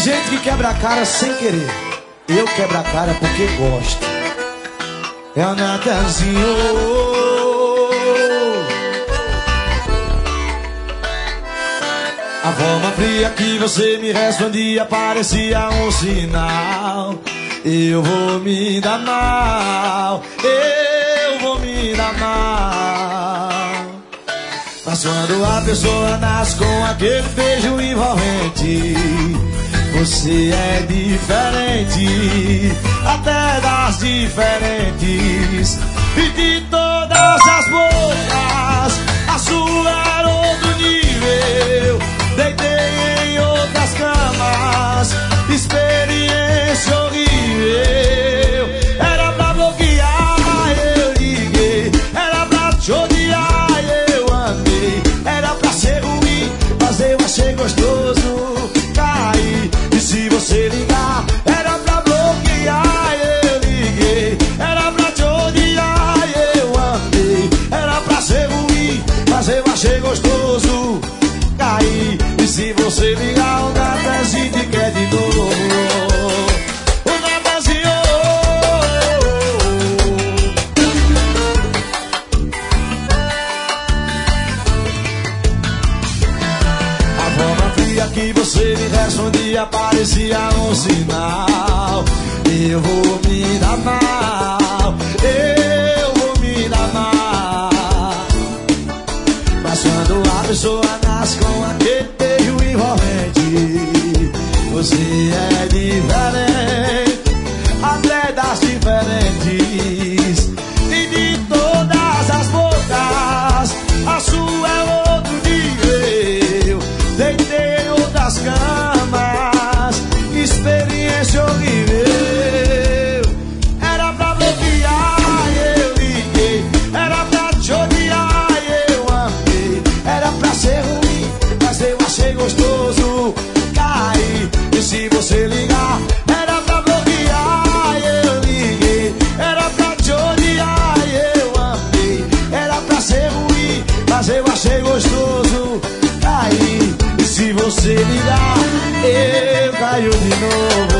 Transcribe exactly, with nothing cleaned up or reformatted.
gente que quebra a cara sem querer. Eu quebro a cara porque gosto. É o Natanzinho. A forma fria que você me respondia parecia um sinal. Eu vou me dar mal, eu vou me dar mal. Mas quando a pessoa nasce com aquele beijo envolvente, você é diferente, até das diferentes. E de todas as bocas, a sua era outro nível. Deitei em outras camas, experiência horrível. Era pra bloquear, eu liguei. Era pra te odiar, eu amei. Era pra ser ruim, mas eu achei gostoso cair. E se você ligar, era pra bloquear, eu liguei. Era pra te odiar, eu amei. Era pra ser ruim, mas eu achei gostoso cair. E se você ligar, o Natanzinho te quer de novo. O Natanzinho. A forma fria que você me respondia parecia um sinal. Eu vou me dar mal, eu vou me dar mal. Mas quando a pessoa nasce com aquele beijo envolvente, você é diferente, até das diferentes. E de todas as bocas, a sua é outro nível. Deitei em outras camas, experiência horrível. Era pra bloquear, eu liguei. Era pra te odiar, eu amei. Era pra ser ruim, mas eu achei gostoso cair. E se você ligar, era pra bloquear, eu liguei. Era pra te odiar, eu amei. Era pra ser ruim, mas eu achei gostoso cair. E se você ligar, eu caio de novo.